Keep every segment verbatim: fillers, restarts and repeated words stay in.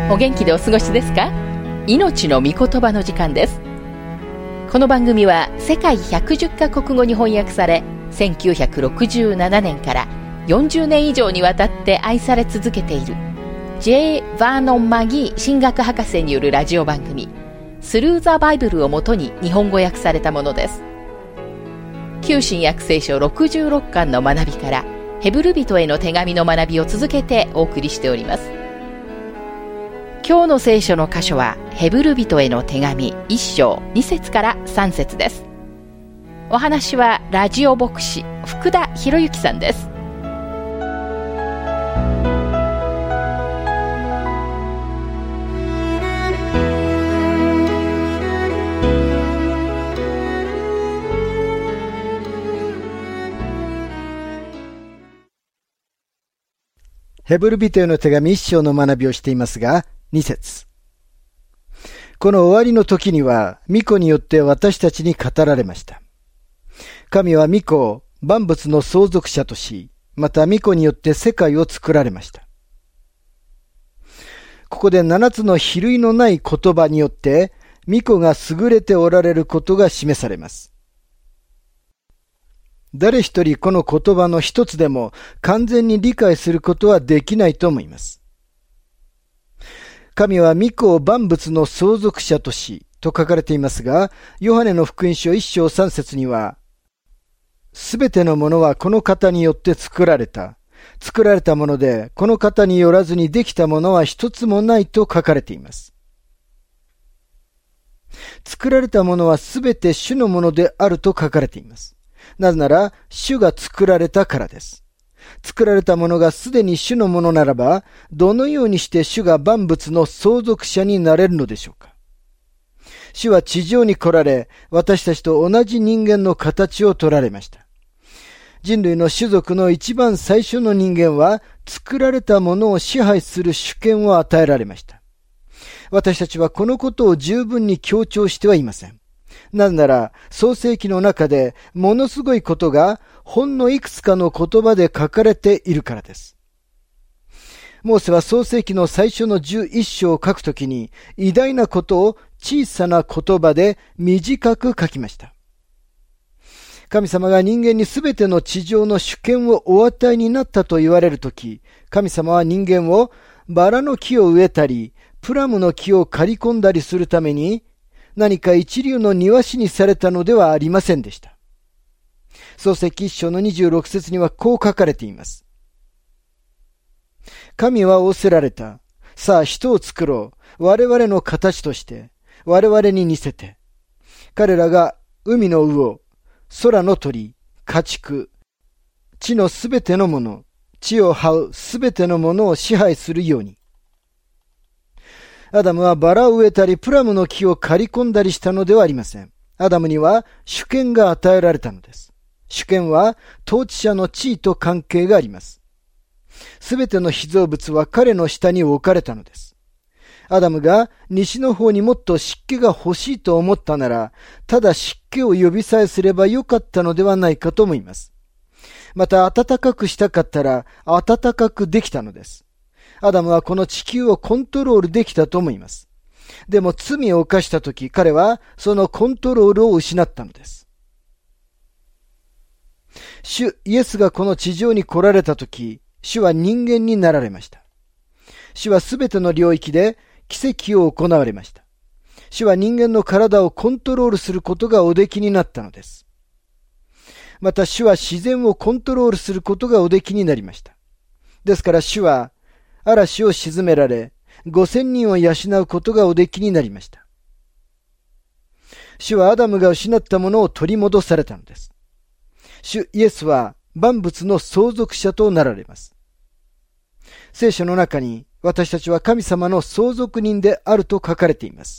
お元気でお過ごしですか？命の御言葉の時間です。この番組は世界ひゃくじゅっカ国語に翻訳され、せんきゅうひゃくろくじゅうななねんからよんじゅうねん以上にわたって愛され続けている J. バーノン・マギー神学博士によるラジオ番組スルーザバイブルをもとに日本語訳されたものです。旧新約聖書ろくじゅうろっかんの学びからヘブル人への手紙の学びを続けてお送りしております。今日の聖書の箇所はヘブル人への手紙いっ章に節からさん節です。お話はラジオ牧師福田博之さんです。 ヘブル人への手紙いっ章の学びをしていますが、に節。この終わりの時には、御子によって私たちに語られました。神は御子を万物の相続者とし、また御子によって世界を作られました。ここで七つの比類のない言葉によって、御子が優れておられることが示されます。誰一人この言葉の一つでも完全に理解することはできないと思います。神は御子を万物の相続者としと書かれていますが、ヨハネの福音書いっ章さん節には、すべてのものはこの方によって作られた。作られたもので、この方によらずにできたものは一つもないと書かれています。作られたものはすべて主のものであると書かれています。なぜなら、主が作られたからです。作られたものがすでに主のものならば、どのようにして主が万物の相続者になれるのでしょうか。主は地上に来られ、私たちと同じ人間の形を取られました。人類の種族の一番最初の人間は、作られたものを支配する主権を与えられました。私たちはこのことを十分に強調してはいません。なぜなら、創世記の中でものすごいことがほんのいくつかの言葉で書かれているからです。モーセは創世記の最初のじゅういっ章を書くときに偉大なことを小さな言葉で短く書きました。神様が人間にすべての地上の主権をお与えになったと言われるとき、神様は人間をバラの木を植えたり、プラムの木を刈り込んだりするために、何か一流の庭師にされたのではありませんでした。創世記いっ章のにじゅうろく節にはこう書かれています。神は仰せられた。さあ人を作ろう。我々の形として、我々に似せて。彼らが海の魚、空の鳥、家畜、地のすべてのもの、地を這うすべてのものを支配するように。アダムはバラを植えたりプラムの木を刈り込んだりしたのではありません。アダムには主権が与えられたのです。主権は統治者の地位と関係があります。すべての被造物は彼の下に置かれたのです。アダムが西の方にもっと湿気が欲しいと思ったなら、ただ湿気を呼びさえすればよかったのではないかと思います。また暖かくしたかったら暖かくできたのです。アダムはこの地球をコントロールできたと思います。でも罪を犯したとき、彼はそのコントロールを失ったのです。主イエスがこの地上に来られたとき、主は人間になられました。主はすべての領域で奇跡を行われました。主は人間の体をコントロールすることがおできになったのです。また主は自然をコントロールすることがおできになりました。ですから主は嵐を沈められ、五千人を養うことがおできになりました。主はアダムが失ったものを取り戻されたのです。主イエスは万物の相続者となられます。聖書の中に私たちは神様の相続人であると書かれています。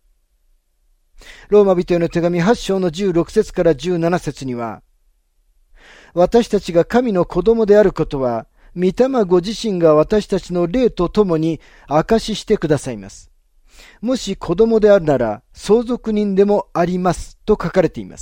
ローマ人への手紙はち章のじゅうろく節からじゅうなな節には、私たちが神の子供であることは、御霊ご自身が私たちの霊とともに証ししてくださいます。もし子供であるなら相続人でもありますと書かれています。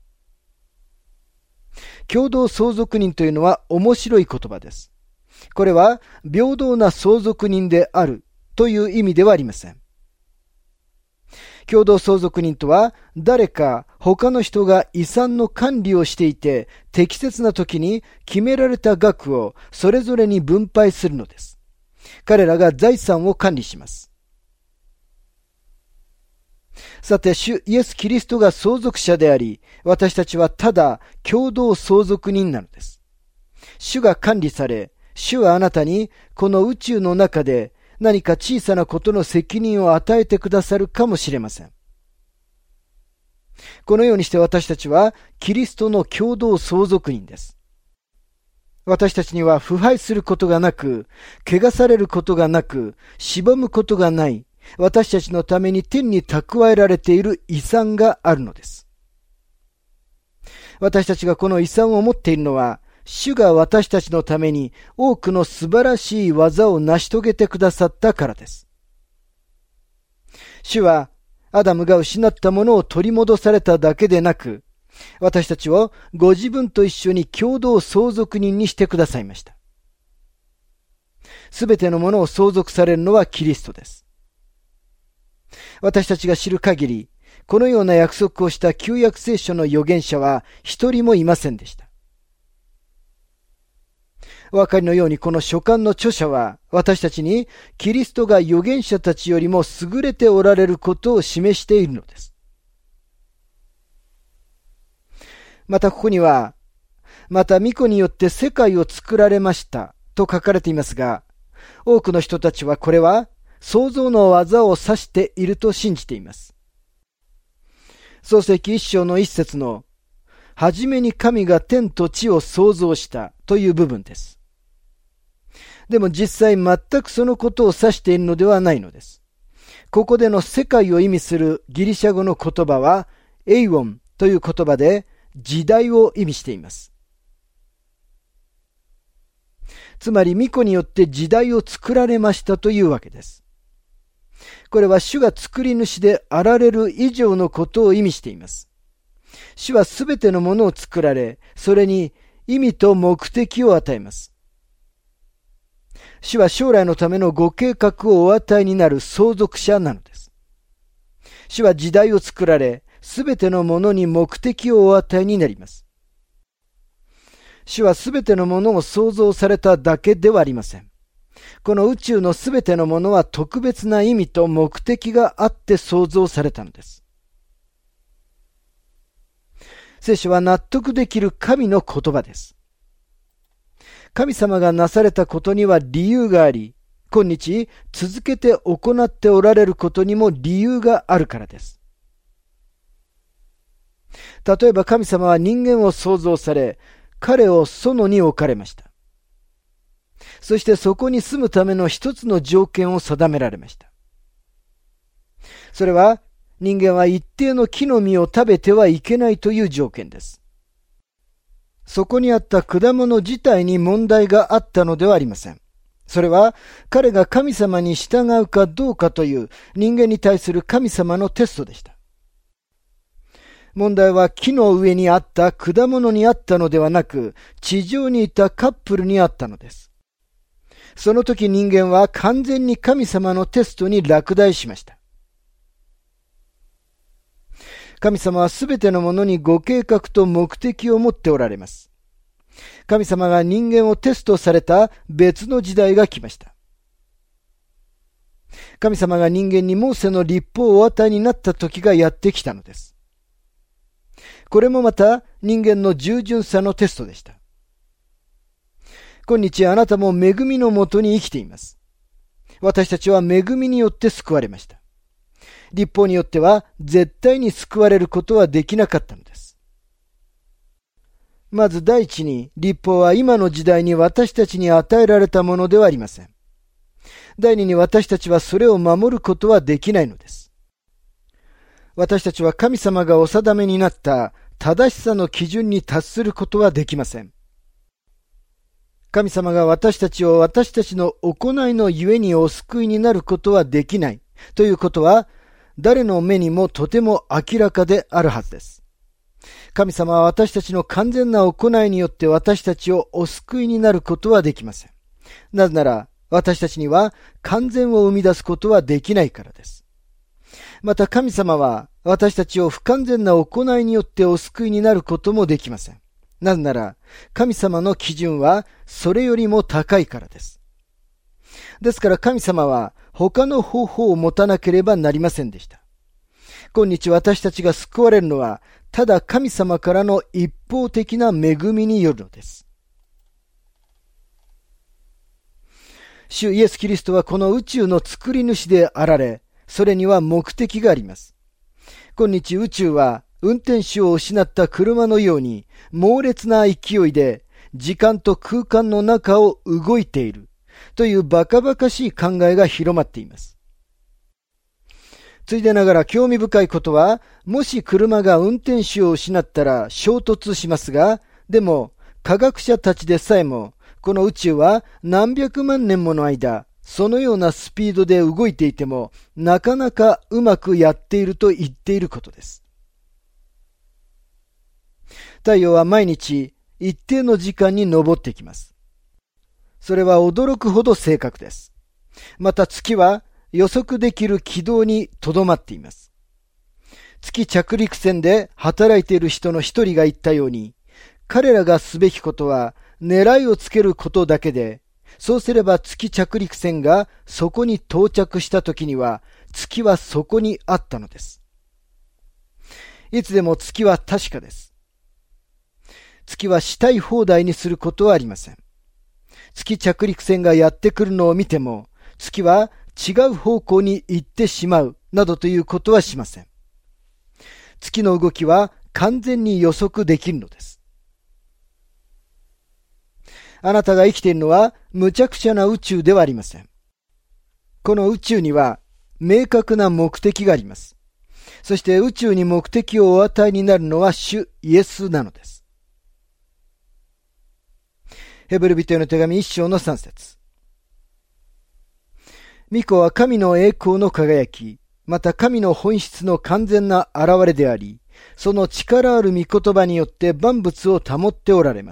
共同相続人というのは面白い言葉です。これは平等な相続人であるという意味ではありません。共同相続人とは、誰か他の人が遺産の管理をしていて、適切な時に決められた額をそれぞれに分配するのです。彼らが財産を管理します。さて、主イエス・キリストが相続者であり、私たちはただ共同相続人なのです。主が管理され、主はあなたにこの宇宙の中で何か小さなことの責任を与えてくださるかもしれません。このようにして私たちはキリストの共同相続人です。私たちには腐敗することがなく、汚されることがなく、しぼむことがない、私たちのために天に蓄えられている遺産があるのです。私たちがこの遺産を持っているのは、主が私たちのために多くの素晴らしい技を成し遂げてくださったからです。主はアダムが失ったものを取り戻されただけでなく、私たちをご自分と一緒に共同相続人にしてくださいました。すべてのものを相続されるのはキリストです。私たちが知る限り、このような約束をした旧約聖書の預言者は一人もいませんでした。お分かりのようにこの書簡の著者は私たちにキリストが預言者たちよりも優れておられることを示しているのです。またここには、また御子によって世界を作られましたと書かれていますが、多くの人たちはこれは創造の技を指していると信じています。創世記一章の一節の、はじめに神が天と地を創造したという部分です。でも実際全くそのことを指しているのではないのです。ここでの世界を意味するギリシャ語の言葉は、エイオンという言葉で時代を意味しています。つまり御子によって時代を作られましたというわけです。これは主が作り主であられる以上のことを意味しています。主はすべてのものを作られ、それに意味と目的を与えます。主は将来のためのご計画をお与えになる相続者なのです。主は時代を作られ、すべてのものに目的をお与えになります。主はすべてのものを創造されただけではありません。この宇宙のすべてのものは特別な意味と目的があって創造されたのです。聖書は納得できる神の言葉です。神様がなされたことには理由があり、今日続けて行っておられることにも理由があるからです。例えば神様は人間を創造され、彼を園に置かれました。そしてそこに住むための一つの条件を定められました。それは人間は一定の木の実を食べてはいけないという条件です。そこにあった果物自体に問題があったのではありません。それは彼が神様に従うかどうかという人間に対する神様のテストでした。問題は木の上にあった果物にあったのではなく、地上にいたカップルにあったのです。その時人間は完全に神様のテストに落第しました。神様はすべてのものにご計画と目的を持っておられます。神様が人間をテストされた別の時代が来ました。神様が人間にモーセの律法をお与えになった時がやってきたのです。これもまた人間の従順さのテストでした。今日あなたも恵みのもとに生きています。私たちは恵みによって救われました。律法によっては絶対に救われることはできなかったのです。まず第一に、律法は今の時代に私たちに与えられたものではありません。第二に、私たちはそれを守ることはできないのです。私たちは神様がお定めになった正しさの基準に達することはできません。神様が私たちを私たちの行いのゆえにお救いになることはできないということは、誰の目にもとても明らかであるはずです。神様は私たちの完全な行いによって私たちをお救いになることはできません。なぜなら、 私たちには完全を生み出すことはできないからです。また神様は私たちを不完全な行いによってお救いになることもできません。なぜなら神様の基準はそれよりも高いからです。ですから神様は他の方法を持たなければなりませんでした。今日私たちが救われるのはただ神様からの一方的な恵みによるのです。主イエス・キリストはこの宇宙の作り主であられ、それには目的があります。今日宇宙は運転手を失った車のように猛烈な勢いで時間と空間の中を動いているというバカバカしい考えが広まっています。ついでながら興味深いことは、もし車が運転手を失ったら衝突しますが、でも科学者たちでさえもこの宇宙は何百万年もの間、そのようなスピードで動いていても、なかなかうまくやっていると言っていることです。太陽は毎日一定の時間に昇ってきます。それは驚くほど正確です。また月は予測できる軌道にとどまっています。月着陸船で働いている人の一人が言ったように、彼らがすべきことは狙いをつけることだけで、そうすれば月着陸船がそこに到着した時には月はそこにあったのです。いつでも月は確かです。月はしたい放題にすることはありません。月着陸船がやってくるのを見ても、月は違う方向に行ってしまうなどということはしません。月の動きは完全に予測できるのです。あなたが生きているのは無茶苦茶な宇宙ではありません。この宇宙には明確な目的があります。そして宇宙に目的をお与えになるのは主イエスなのです。ヘブル人への手紙一章の三節。御子は神の栄光の輝き、また神の本質の完全な現れであり、その力ある御言葉によって万物を保っておられます。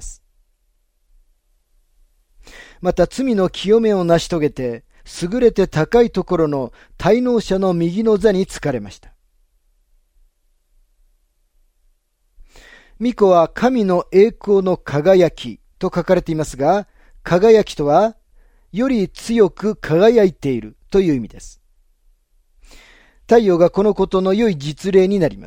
また罪の清めを成し遂げて、優れて高いところの滞納者の右の座につかれました。御子は神の栄光の輝きと書かれていますが、輝きとは、より強く輝いているという意味です。太陽がこのことの良い実例になります。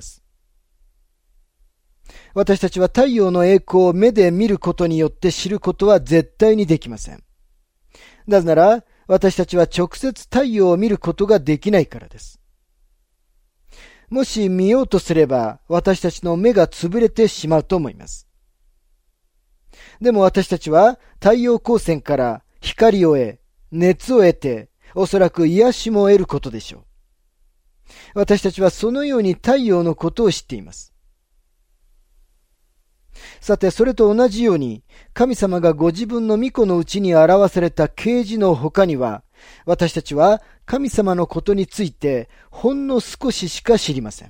私たちは太陽の栄光を目で見ることによって知ることは絶対にできません。なぜなら、私たちは直接太陽を見ることができないからです。もし見ようとすれば、私たちの目が潰れてしまうと思います。でも私たちは太陽光線から光を得、熱を得て、おそらく癒しも得ることでしょう。私たちはそのように太陽のことを知っています。さて、それと同じように、神様がご自分の御子のうちに表された啓示の他には、私たちは神様のことについてほんの少ししか知りません。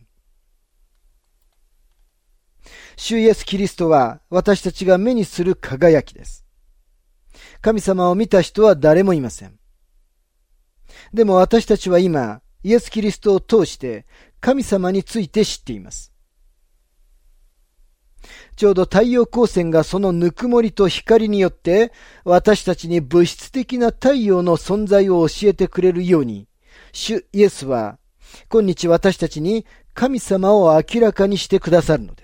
主イエス・キリストは私たちが目にする輝きです。神様を見た人は誰もいません。でも私たちは今、イエス・キリストを通して神様について知っています。ちょうど太陽光線がそのぬくもりと光によって私たちに物質的な太陽の存在を教えてくれるように、主イエスは今日私たちに神様を明らかにしてくださるのです。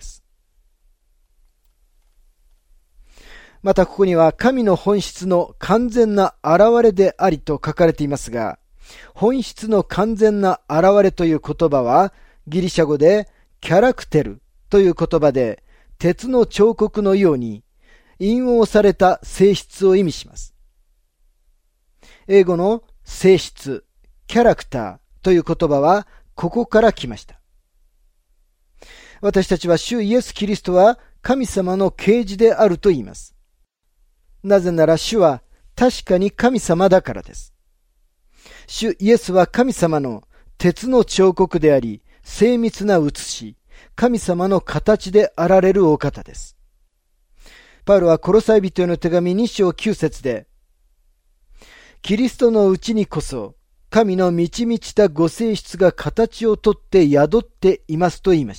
またここには神の本質の完全な現れでありと書かれていますが、本質の完全な現れという言葉はギリシャ語でキャラクテルという言葉で鉄の彫刻のように印応された性質を意味します。英語の性質、キャラクターという言葉はここから来ました。私たちは主イエス・キリストは神様の啓示であると言います。なぜなら主は確かに神様だからです。主イエスは神様の鉄の彫刻であり、精密な写し、神様の形であられるお方です。パウロはコロサイ人への手紙に章きゅう節で、 キリストのうちにこそ、神の満ち満ちたご性質が形をとって宿っていますと言いました。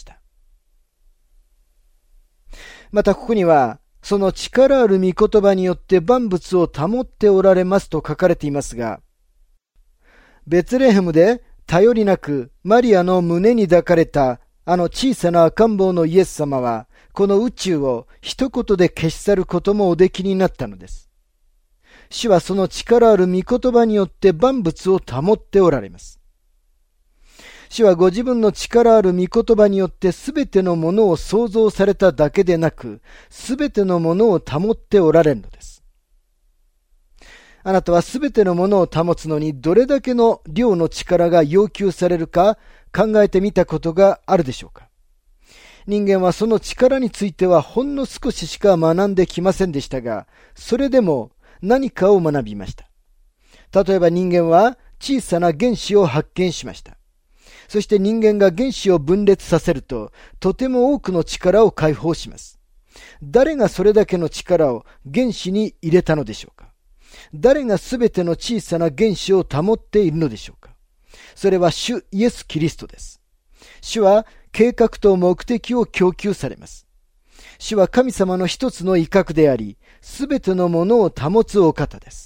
またここには、その力ある御言葉によって万物を保っておられますと書かれていますが、ベツレヘムで頼りなくマリアの胸に抱かれたあの小さな赤ん坊のイエス様は、この宇宙を一言で消し去ることもおできになったのです。主はその力ある御言葉によって万物を保っておられます。主はご自分の力ある御言葉によってすべてのものを創造されただけでなく、すべてのものを保っておられるのです。あなたはすべてのものを保つのにどれだけの量の力が要求されるか考えてみたことがあるでしょうか。人間はその力についてはほんの少ししか学んできませんでしたが、それでも何かを学びました。例えば人間は小さな原子を発見しました。そして人間が原子を分裂させると、とても多くの力を解放します。誰がそれだけの力を原子に入れたのでしょうか。誰がすべての小さな原子を保っているのでしょうか。それは主イエス・キリストです。主は計画と目的を供給されます。主は神様の一つの威嚇であり、すべてのものを保つお方です。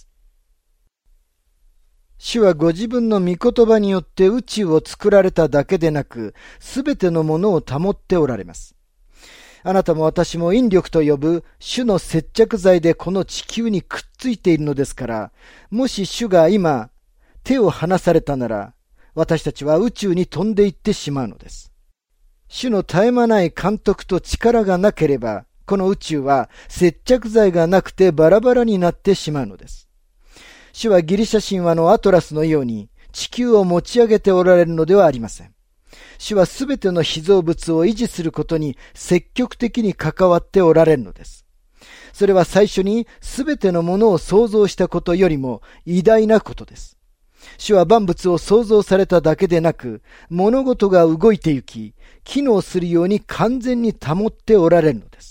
主はご自分の御言葉によって宇宙を作られただけでなく、すべてのものを保っておられます。あなたも私も引力と呼ぶ主の接着剤でこの地球にくっついているのですから、もし主が今手を離されたなら、私たちは宇宙に飛んでいってしまうのです。主の絶え間ない監督と力がなければ、この宇宙は接着剤がなくてバラバラになってしまうのです。主はギリシャ神話のアトラスのように地球を持ち上げておられるのではありません。主はすべての被造物を維持することに積極的に関わっておられるのです。それは最初にすべてのものを創造したことよりも偉大なことです。主は万物を創造されただけでなく、物事が動いてゆき、機能するように完全に保っておられるのです。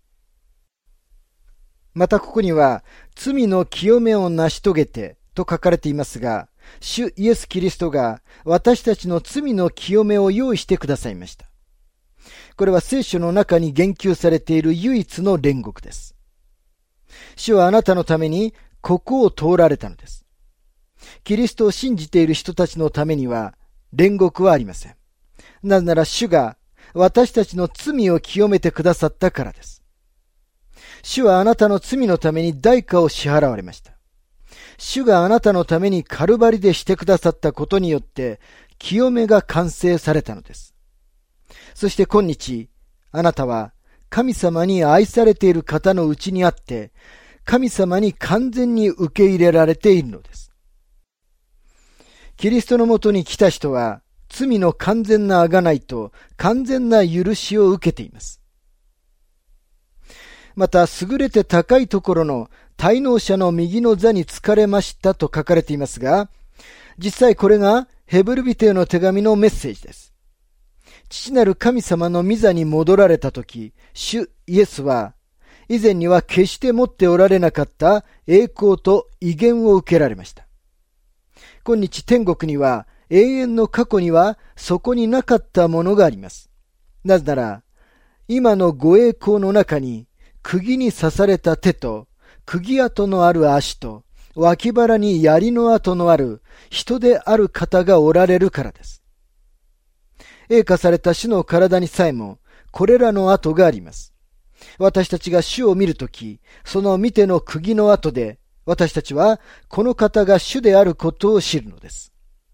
またここには、罪の清めを成し遂げてと書かれていますが、主イエス・キリストが私たちの罪の清めを用意してくださいました。これは聖書の中に言及されている唯一の煉獄です。主はあなたのためにここを通られたのです。キリストを信じている人たちのためには煉獄はありません。なぜなら主が私たちの罪を清めてくださったからです。主はあなたの罪のために代価を支払われました。主があなたのためにカルバリでしてくださったことによって清めが完成されたのです。そして今日、あなたは神様に愛されている方のうちにあって、神様に完全に受け入れられているのです。キリストのもとに来た人は、罪の完全な贖いと完全な許しを受けています。また、優れて高いところの滞納者の右の座に就かれましたと書かれていますが、実際これがヘブル人への手紙のメッセージです。父なる神様の御座に戻られたとき、主イエスは、以前には決して持っておられなかった栄光と威厳を受けられました。今日天国には永遠の過去にはそこになかったものがあります。なぜなら、今のご栄光の中に釘に刺された手と釘跡のある足と脇腹に槍の跡のある人である方がおられるからです。栄華された主の体にさえもこれらの跡があります。私たちが主を見るとき、その見ての釘の跡で私たちはこの方が主であることを知るのです。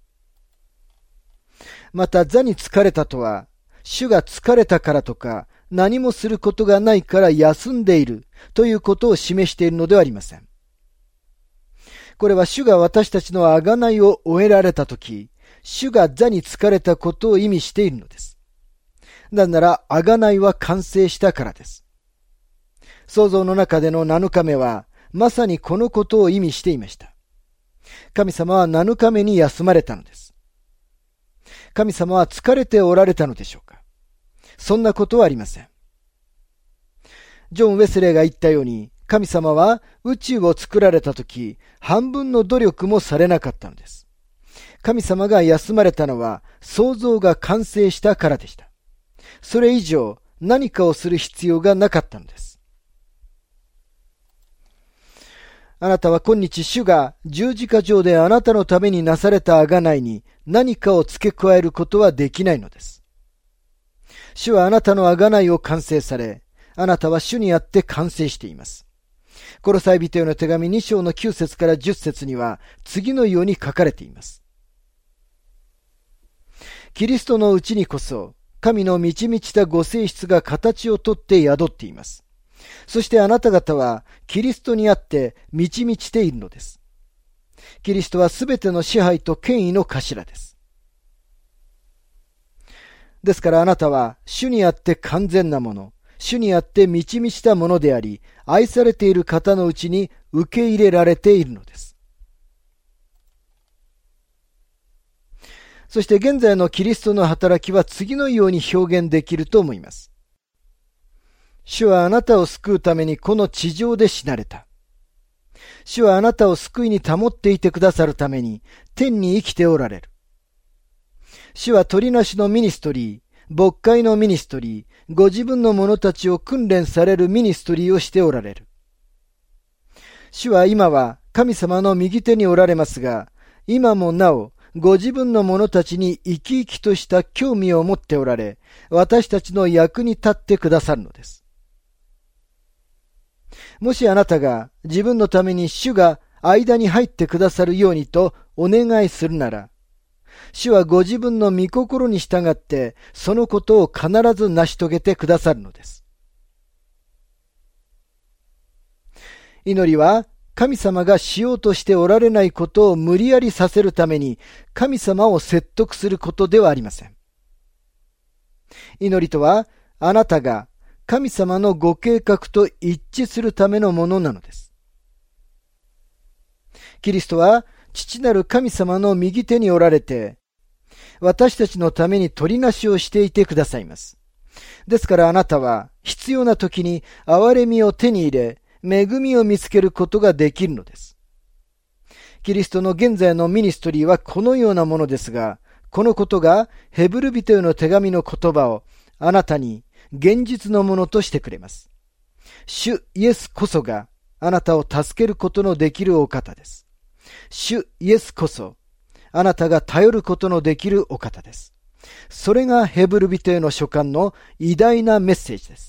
また座に疲れたとは、主が疲れたからとか、何もすることがないから休んでいるということを示しているのではありません。これは主が私たちの贖いを終えられたとき、主が座に疲れたことを意味しているのです。なぜなら贖いは完成したからです。創造の中でのなのかめは、まさにこのことを意味していました。神様はなのかめに休まれたのです。神様は疲れておられたのでしょうか。そんなことはありません。ジョン・ウェスレーが言ったように、 神様は宇宙を作られたとき、半分の努力もされなかったのです。神様が休まれたのは創造が完成したからでした。それ以上何かをする必要がなかったのです。あなたは今日主が十字架上であなたのためになされた贖いに何かを付け加えることはできないのです。主はあなたの贖いを完成され、あなたは主にあって完成しています。コロサイ人への手紙に章のきゅう節からじゅっ節には次のように書かれています。キリストのうちにこそ神の満ち満ちたご性質が形をとって宿っています。そしてあなた方はキリストにあって満ち満ちているのです。キリストはすべての支配と権威の頭です。ですからあなたは主にあって完全なもの、主にあって満ち満ちたものであり、愛されている方のうちに受け入れられているのです。そして現在のキリストの働きは次のように表現できると思います。主はあなたを救うためにこの地上で死なれた。主はあなたを救いに保っていてくださるために天に生きておられる。主は取りなしのミニストリー、牧会のミニストリー、ご自分の者たちを訓練されるミニストリーをしておられる。主は今は神様の右手におられますが、今もなおご自分の者たちに生き生きとした興味を持っておられ、私たちの役に立ってくださるのです。もしあなたが自分のために主が間に入ってくださるようにとお願いするなら、主はご自分の御心に従ってそのことを必ず成し遂げてくださるのです。祈りは神様がしようとしておられないことを無理やりさせるために神様を説得することではありません。祈りとはあなたが神様のご計画と一致するためのものなのです。キリストは父なる神様の右手におられて、私たちのために取りなしをしていてくださいます。ですからあなたは必要な時に憐れみを手に入れ、恵みを見つけることができるのです。キリストの現在のミニストリーはこのようなものですが、このことがヘブル人への手紙の言葉をあなたに現実のものとしてくれます。主イエスこそがあなたを助けることのできるお方です。主イエスこそあなたが頼ることのできるお方です。それがヘブル人への書簡の偉大なメッセージです。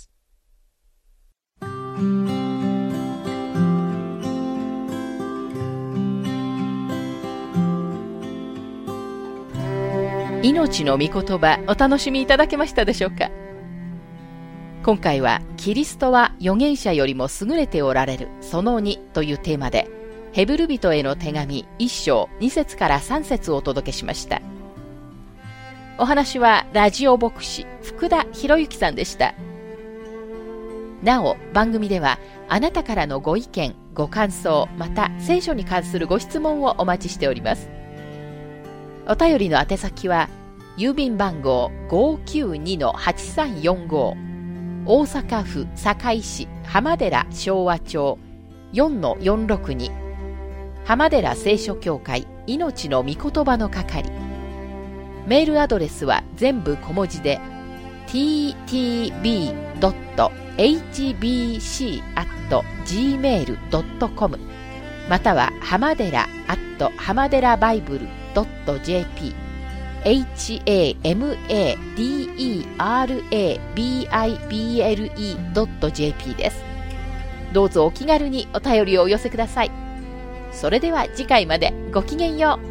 命の御言葉、お楽しみいただけましたでしょうか。今回はキリストは預言者よりも優れておられるそのにというテーマで、ヘブル人への手紙いっ章に節からさん節をお届けしました。お話はラジオ牧師福田博之さんでした。なお番組ではあなたからのご意見ご感想、また聖書に関するご質問をお待ちしております。お便りの宛先は郵便番号 ごーきゅうにのはちさんよんご 大阪府堺市浜寺昭和町 よんのよんろくに 浜寺聖書協会命の御言葉の係。メールアドレスは全部小文字で ティーティービードットエイチビーシーアットジーメールドットコム または浜寺アット浜寺バイブルドットジェーピー エイチエーエムエーディーイーアールエービーアイビーエルイードットジェーピー です。どうぞお気軽にお便りをお寄せください。それでは次回までごきげんよう。